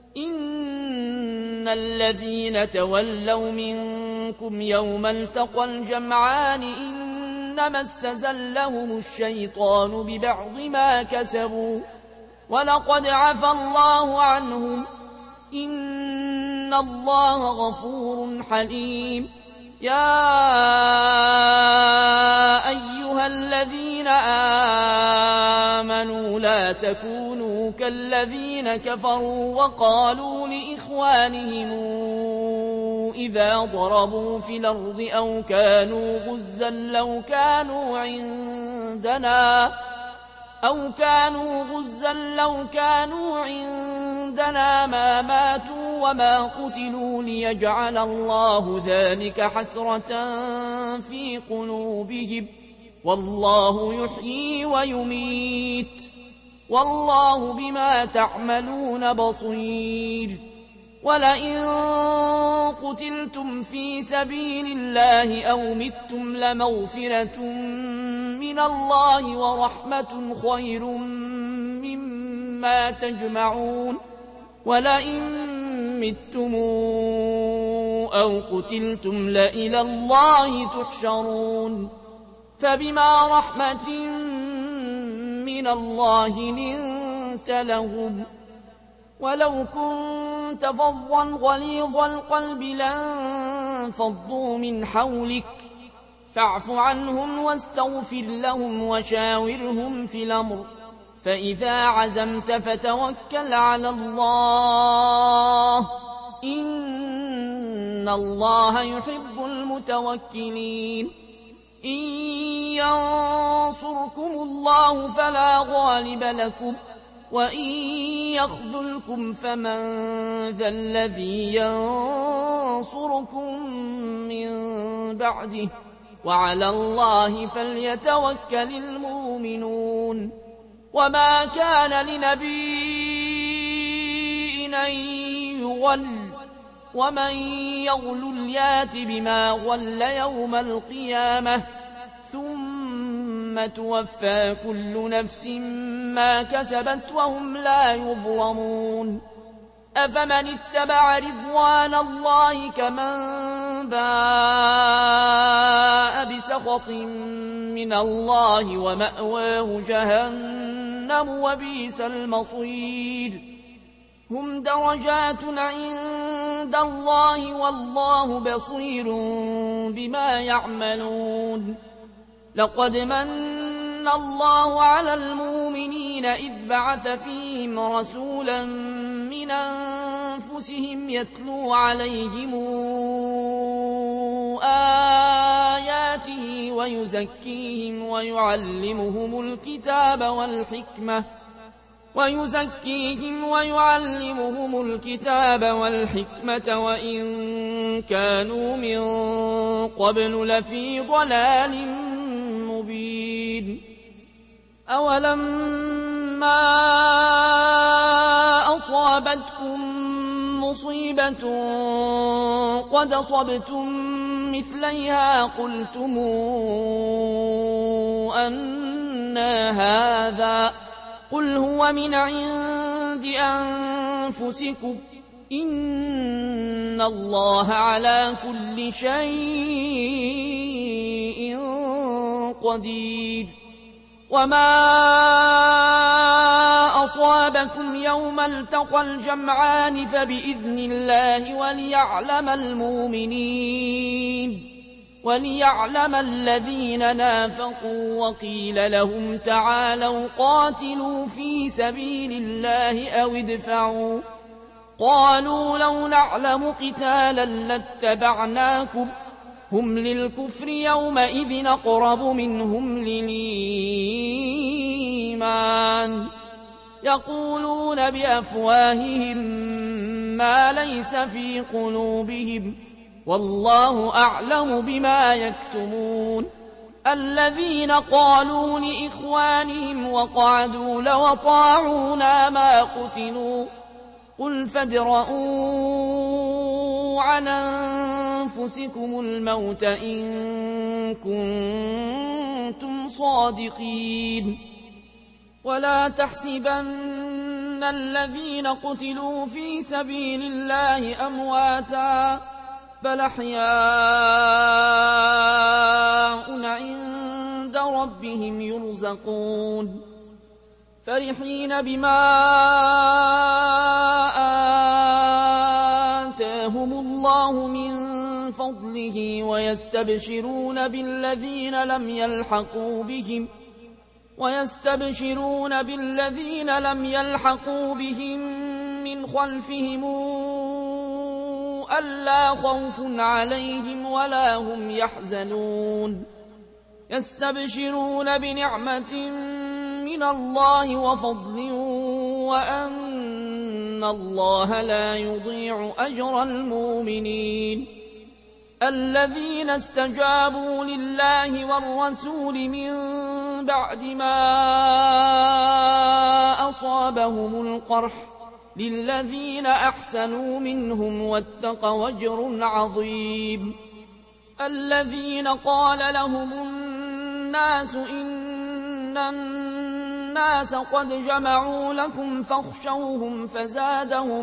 إن الذين تولوا منكم يوم التقى الجمعان إنما استزلهم الشيطان ببعض ما كسبوا ولقد عفى الله عنهم إن الله غفور حليم يا أيها الذين آمنوا لا تكونوا كالذين كفروا وقالوا لإخوانهم إذا ضربوا في الأرض أو كانوا غزا لو كانوا عندنا أو كانوا غزا لو كانوا عندنا ما ماتوا وما قتلوا ليجعل الله ذلك حسرة في قلوبهم والله يحيي ويميت والله بما تعملون بصير ولئن قتلتم في سبيل الله أو متم لمغفرة من الله ورحمة خير مما تجمعون ولئن متم أو قتلتم لإلى الله تحشرون فبما رحمة من الله لنت لهم ولو كنت فظا غليظ القلب لانفضوا من حولك فاعف عنهم واستغفر لهم وشاورهم في الأمر فإذا عزمت فتوكل على الله إن الله يحب المتوكلين إن ينصركم الله فلا غالب لكم وإن يخذلكم فمن ذا الذي ينصركم من بعده وعلى الله فليتوكل المؤمنون وما كان لنبي أن يغل ومن يغل يات بما غل يوم القيامة ثم توفى كل نفس ما كسبت وهم لا يظلمون أفمن اتبع رضوان الله كمن باء بسخط من الله ومأواه جهنم وبئس المصير هم درجات عند الله والله بصير بما يعملون لقد من الله على المؤمنين إذ بعث فيهم رسولا من أنفسهم يتلو عليهم آياته ويزكيهم ويعلمهم الكتاب والحكمة ويزكيهم ويعلمهم الكتاب والحكمة وإن كانوا من قبل لفي ضلال مبين. أولما أصابتكم مصيبة قد أصبتم مثليها قلتم أنى هذا قل هو من عند أنفسكم إن الله على كل شيء قدير. وما أصابكم يوم التقى الجمعان فبإذن الله وليعلم المؤمنين وليعلم الذين نافقوا. وقيل لهم تعالوا قاتلوا في سبيل الله أو ادفعوا قالوا لو نعلم قتالا لاتبعناكم هم للكفر يومئذ أقرب منهم للإيمان يقولون بأفواههم ما ليس في قلوبهم والله أعلم بما يكتمون. الذين قالوا لإخوانهم وقعدوا لو أطاعونا ما قتلوا قل فادرءوا عن أنفسكم الموت إن كنتم صادقين. ولا تحسبن الذين قتلوا في سبيل الله أمواتا بل أحياء عند ربهم يرزقون فرحين بما آتاهم الله من فضله ويستبشرون بالذين لم يلحقوا بهم ويستبشرون بالذين لم يلحقوا بهم من خلفهم ألا خوف عليهم ولا هم يحزنون يستبشرون بنعمة من الله وفضل وأن الله لا يضيع أجر المؤمنين. الذين استجابوا لله والرسول من بعد ما أصابهم القرح للذين أحسنوا منهم واتقوا أجر عظيم. الذين قال لهم الناس إن الناس قد جمعوا لكم فاخشوهم فزادهم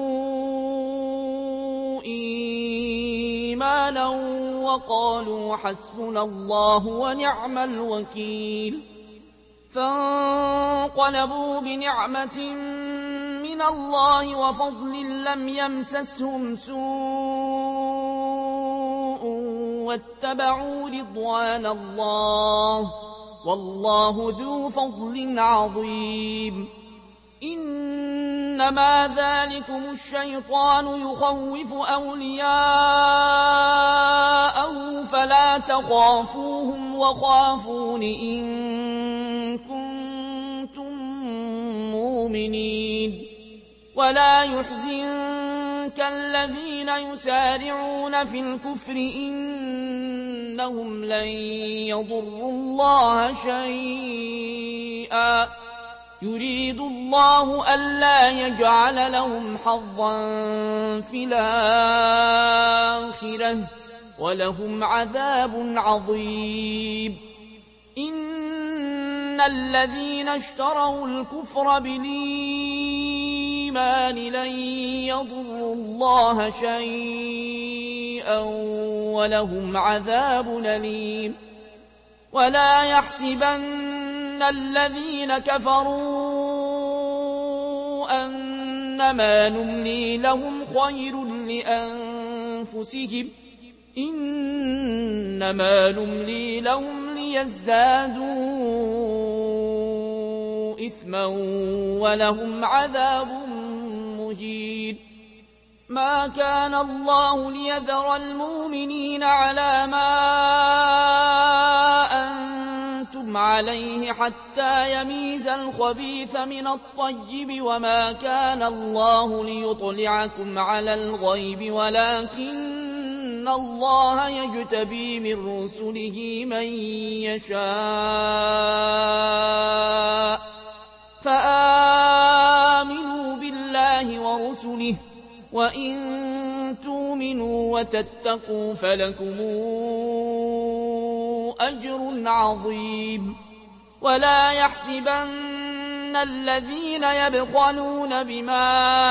إيمانا وقالوا حسبنا الله ونعم الوكيل. فانقلبوا بنعمة من الله وفضل لم يمسسهم سوء واتبعوا رضوان الله والله ذو فضل عظيم. إنما ذلكم الشيطان يخوف أولياءه فلا تخافوهم وخافون إن كنتم مؤمنين. ولا يحزنك الذين يسارعون في الكفر إنهم لن يضروا الله شيئا يريد الله ألا يجعل لهم حظا في الآخرة ولهم عذاب عظيم. إن الذين اشتروا الكفر بالإيمان لن يضروا الله شيئا ولهم عذاب أليم. ولا يحسبن الذين كفروا أنما نملي لهم خير لأنفسهم إنما نملي لهم ليزدادوا إثما ولهم عذاب مهين. ما كان الله ليذر المؤمنين على ما أنتم عليه حتى يميز الخبيث من الطيب، وما كان الله ليطلعكم على الغيب ولكن الله يجتبي من رسله من يشاء، فآمنوا بالله ورسله، وإن تؤمنوا وتتقوا فلكم أجر عظيم. ولا يحسبن الذين يبخلون بما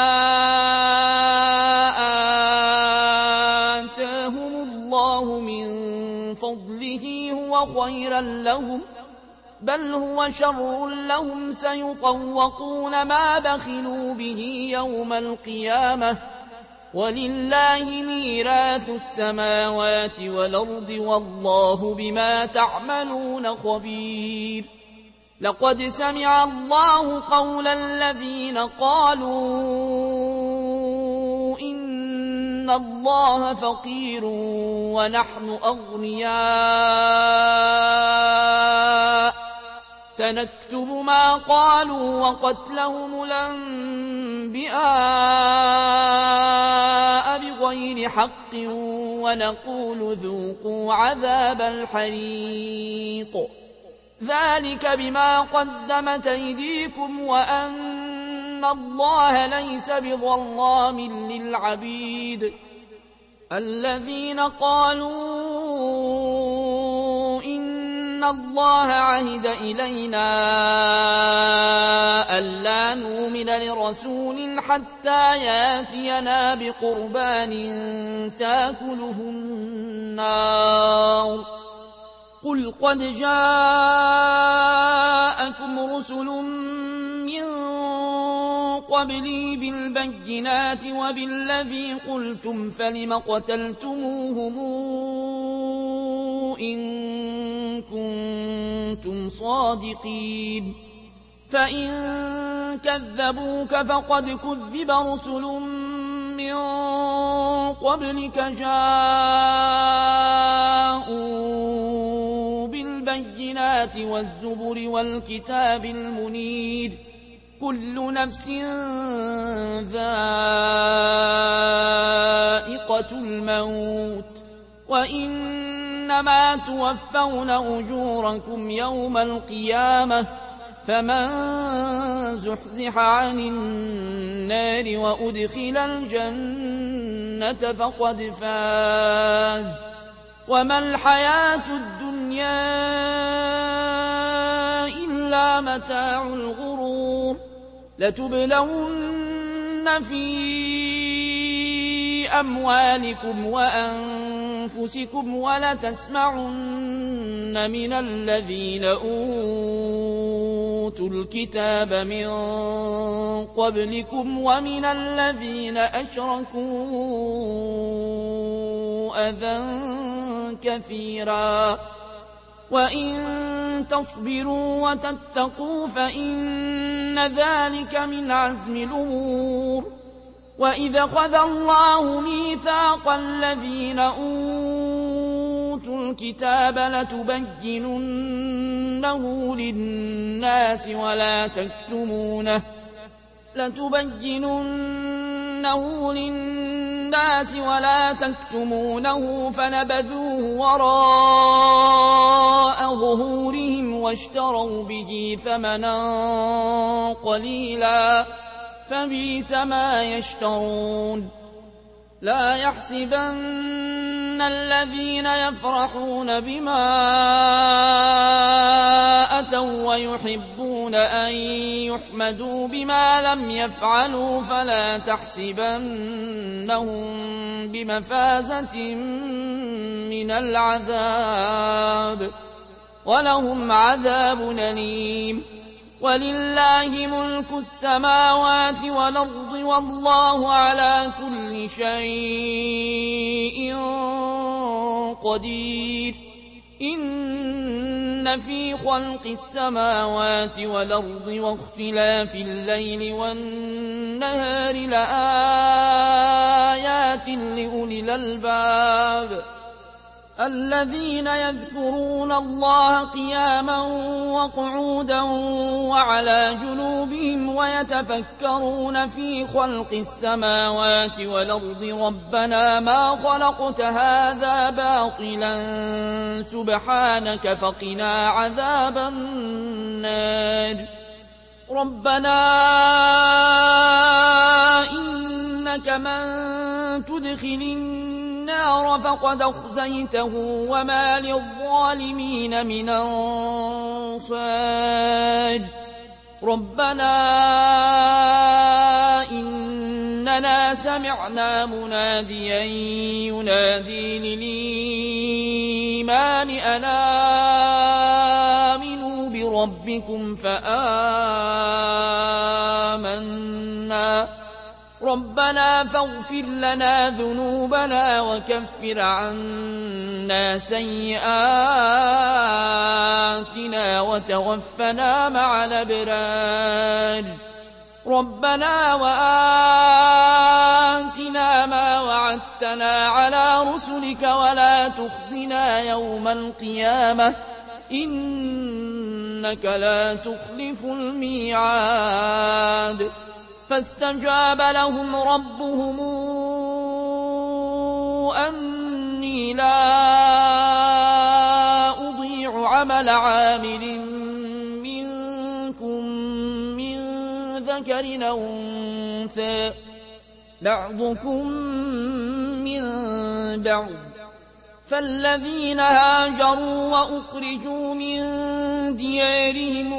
آتاهم الله من فضله هو خيرا لهم، بل هو شر لهم، سيطوقون ما بخلوا به يوم القيامة، ولله ميراث السماوات والأرض والله بما تعملون خبير. لقد سمع الله قول الذين قالوا إن الله فقير ونحن أغنياء، سنكتب ما قالوا وقتلهم الأنبياء بغير حق ونقول ذوقوا عذاب الحريق، ذلك بما قدمت أيديكم وأن الله ليس بظلام للعبيد. الذين قالوا إن الله عهد إلينا ألا نؤمن لرسول حتى ياتينا بقربان تاكله النار، قل قد جاءكم رسل من قبلي بالبينات وبالذي قلتم فلم قتلتموهم إن كنتم صادقين، فإن كذبوك فقد كذب رسل من قبلك جاءوا بالبينات والزبر والكتاب المنير، كل نفس ذائقة الموت، وإنما توفون أجوركم يوم القيامة، فمن زحزح عن النار وأدخل الجنة فقد فاز، وما الحياة الدنيا إلا متاع الغرور. لتبلون في أموالكم وأنفسكم ولتسمعن من الذين أوتوا الكتاب من قبلكم ومن الذين أشركوا أذى كثيرا، وإن تصبروا وتتقوا فإن ذلك من عزم الأمور. وإذا أخذ الله ميثاق الذين أوتوا الكتاب لتبيننه للناس ولا تكتمونه لتبيننه للناس ولا تكتمونه فنبذوه وراء ظهورهم واشتروا به ثمنا قليلا فبئس ما يشترون. لا يحسبن الذين يفرحون بما أتوا ويحبون أن يحمدوا بما لم يفعلوا فلا تحسبنهم بمفازة من العذاب، ولهم عذاب أليم. ولله ملك السماوات والأرض والله على كل شيء قدير. إن إن في خلق السماوات والأرض واختلاف الليل والنهار لآيات لأولي الألباب الذين يذكرون الله قياما وقعودا وعلى جنوبهم ويتفكرون في خلق السماوات والأرض ربنا ما خلقت هذا باطلا سبحانك فقنا عذاب النار ربنا إنك من تدخل النار فقد أخزيته وما للظالمين من أنصار ربنا إننا سمعنا مناديا ينادي للإيمان أن آمنوا بربكم فآمنا ربنا فاغفر لنا ذنوبنا وكفر عنا سيئاتنا وتوفنا مع الأبرار ربنا وآتنا ما وعدتنا على رسلك ولا تخزنا يوم القيامة إنك لا تخلف الميعاد فاستجاب لهم ربهم أني لا أضيع عمل عامل منكم من ذكر أو أنثى بعضكم من بعض فالذين هاجروا وأخرجوا من ديارهم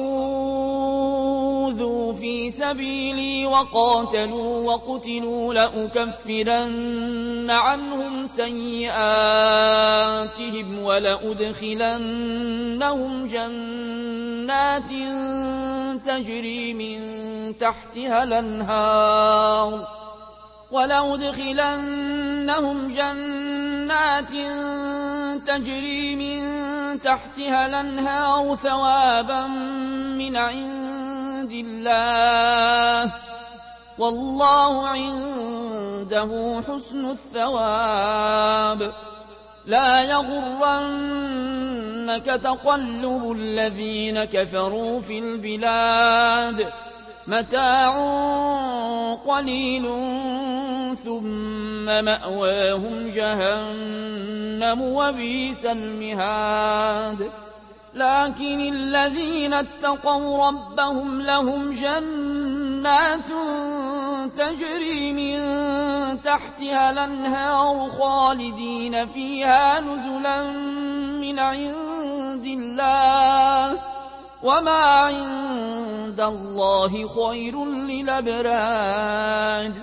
وأوذوا في سبيلي وقاتلوا وقتلوا لأكفرن عنهم سيئاتهم ولأدخلنهم جنات تجري من تحتها الأنهار ولأدخلنهم جنات تجري من تحتها الأنهار ثوابا من عند الله والله عنده حسن الثواب لا يغرنك تقلب الذين كفروا في البلاد متاع قليل ثم مأواهم جهنم وبئس المهاد لكن الذين اتقوا ربهم لهم جنات تجري من تحتها الأنهار خالدين فيها نزلا من عند الله وما عند الله خير للأبرار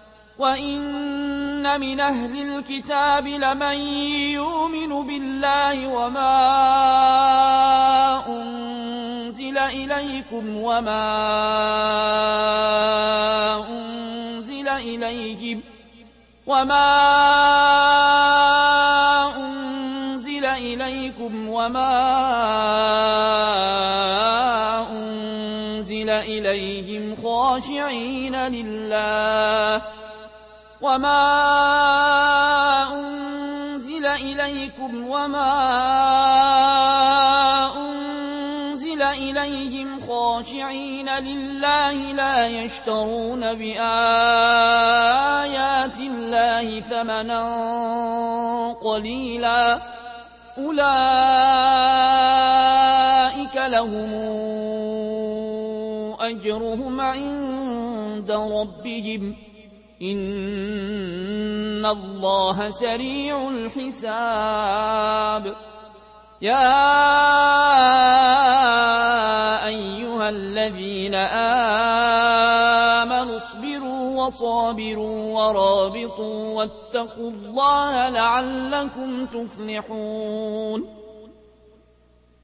وإن من أهل الكتاب لمن يؤمن بالله وما أنزل إليكم وما أنزل إليهم وما أنزل إليكم وما أنزل إليهم خاشعين لله وما أنزل إليكم وما أنزل إليهم خاشعين لله لا يشترون بآيات الله ثمنا قليلا أولئك لهم أجرهم عند ربهم إن الله سريع الحساب يا أيها الذين آمنوا اصبروا وصابروا ورابطوا واتقوا الله لعلكم تفلحون